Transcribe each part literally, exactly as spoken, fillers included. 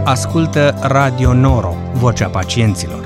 Ascultă Radio Noro, vocea pacienților.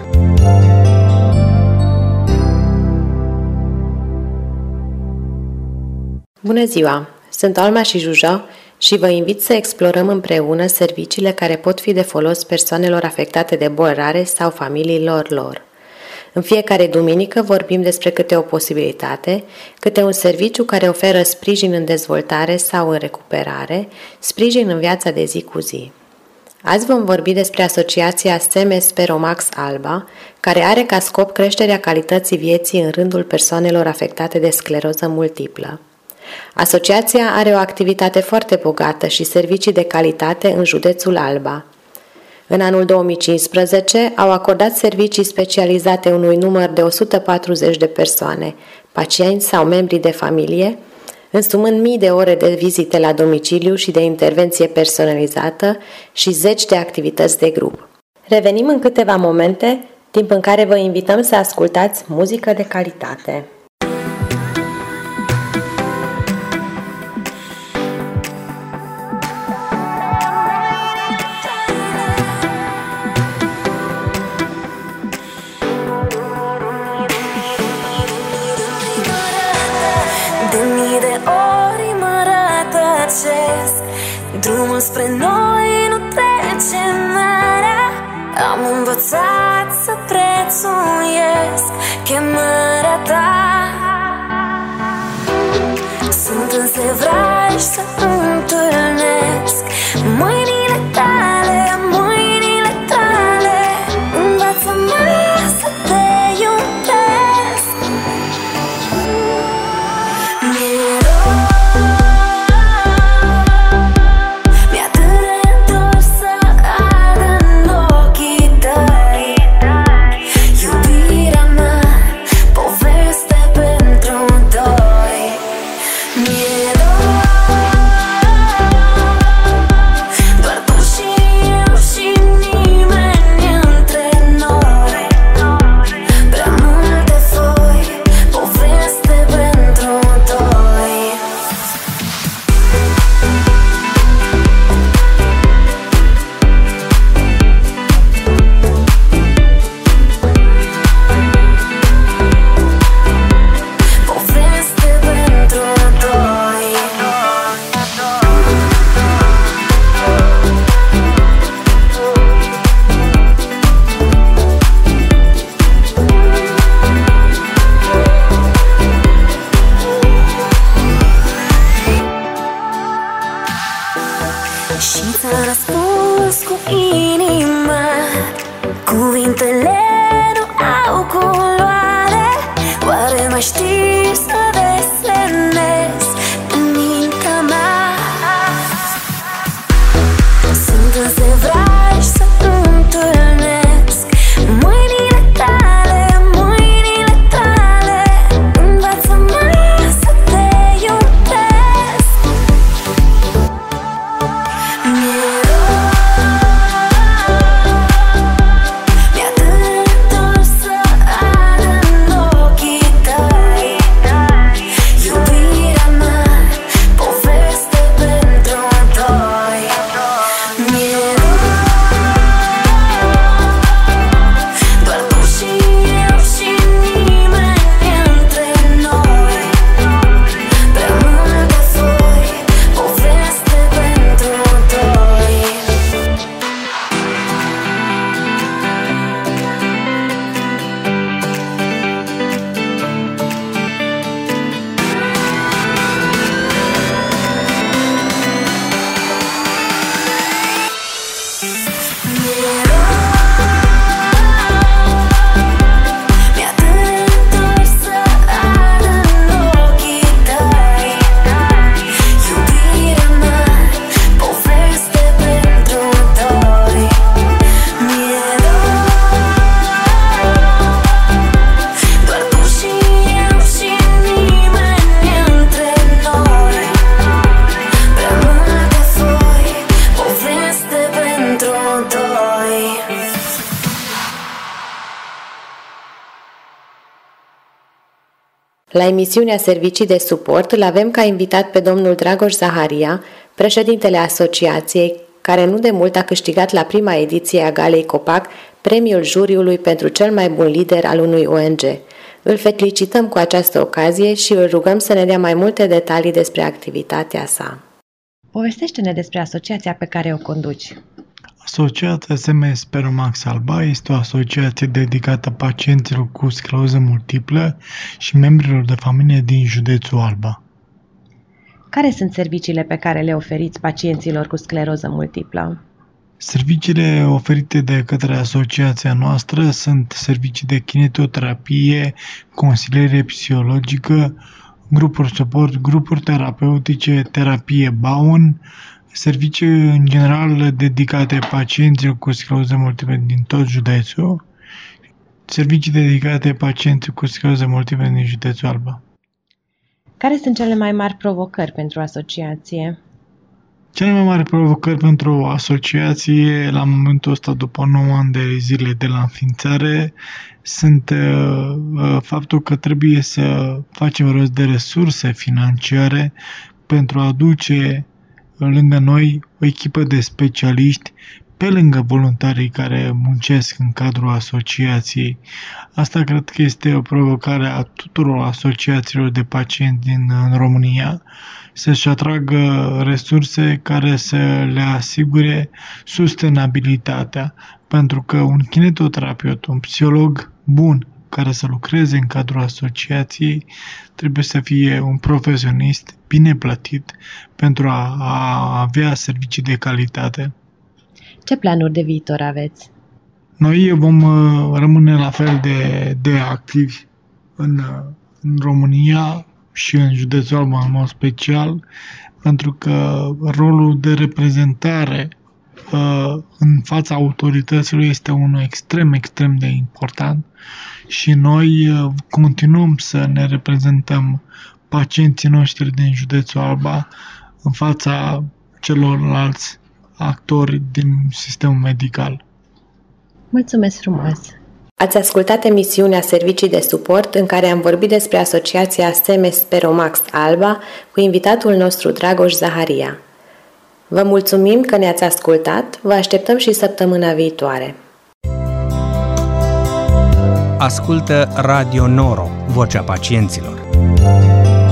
Bună ziua! Sunt Alma și Juja și vă invit să explorăm împreună serviciile care pot fi de folos persoanelor afectate de boli rare sau familiilor lor. În fiecare duminică vorbim despre câte o posibilitate, câte un serviciu care oferă sprijin în dezvoltare sau în recuperare, sprijin în viața de zi cu zi. Azi vom vorbi despre asociația Seme Speromax Alba, care are ca scop creșterea calității vieții în rândul persoanelor afectate de scleroză multiplă. Asociația are o activitate foarte bogată și servicii de calitate în județul Alba. În anul două mii cincisprezece au acordat servicii specializate unui număr de o sută patruzeci de persoane, pacienți sau membri de familie, însumând mii de ore de vizite la domiciliu și de intervenție personalizată și zeci de activități de grup. Revenim în câteva momente, timp în care vă invităm să ascultați muzică de calitate. Drumul spre noi nu trece marea. Am învățat să prețuiesc chemarea ta. Sunt însevraj să întâlnesc mâinile tale, mâinile tale. Învață-mă să te iubesc. Cuvintele nu au culoare. Oare mai știi să desenezi în mintea mea? Sunt însevraj să întâlnesc mâinile tale, mâinile tale. Învață-mă să te iubesc. La emisiunea Servicii de Suport îl avem ca invitat pe domnul Dragoș Zaharia, președintele asociației, care nu de mult a câștigat la prima ediție a Galei Copac premiul juriului pentru cel mai bun lider al unui O N G. Îl felicităm cu această ocazie și îl rugăm să ne dea mai multe detalii despre activitatea sa. Povestește-ne despre asociația pe care o conduci. Asociația S M Speromax Alba este o asociație dedicată pacienților cu scleroză multiplă și membrilor de familie din județul Alba. Care sunt serviciile pe care le oferiți pacienților cu scleroză multiplă? Serviciile oferite de către asociația noastră sunt servicii de kinetoterapie, consiliere psihologică, grupuri suport, grupuri terapeutice, terapie Bowen, servicii în general dedicate pacienților cu scleroză multiplă din tot județul, servicii dedicate pacienților cu scleroză multiplă din județul Alba. Care sunt cele mai mari provocări pentru asociație? Cele mai mari provocări pentru o asociație la momentul ăsta, după nouă ani de zile de la înființare, sunt uh, faptul că trebuie să facem rost de resurse financiare pentru a aduce lângă noi o echipă de specialiști pe lângă voluntarii care muncesc în cadrul asociației. Asta cred că este o provocare a tuturor asociațiilor de pacienți din România, să-și atragă resurse care să le asigure sustenabilitatea, pentru că un kinetoterapeut, un psiholog bun care să lucreze în cadrul asociației, trebuie să fie un profesionist bine plătit pentru a, a avea servicii de calitate. Ce planuri de viitor aveți? Noi vom rămâne la fel de, de activi în, în România și în județul Alba în mod special, pentru că rolul de reprezentare uh, în fața autorităților este unul extrem, extrem de important și noi uh, continuăm să ne reprezentăm pacienții noștri din județul Alba în fața celorlalți actori din sistemul medical. Mulțumesc frumos! Ați ascultat emisiunea Servicii de Suport în care am vorbit despre asociația S M Speromax Alba cu invitatul nostru Dragoș Zaharia. Vă mulțumim că ne-ați ascultat, vă așteptăm și săptămâna viitoare. Ascultă Radio Noro, vocea pacienților.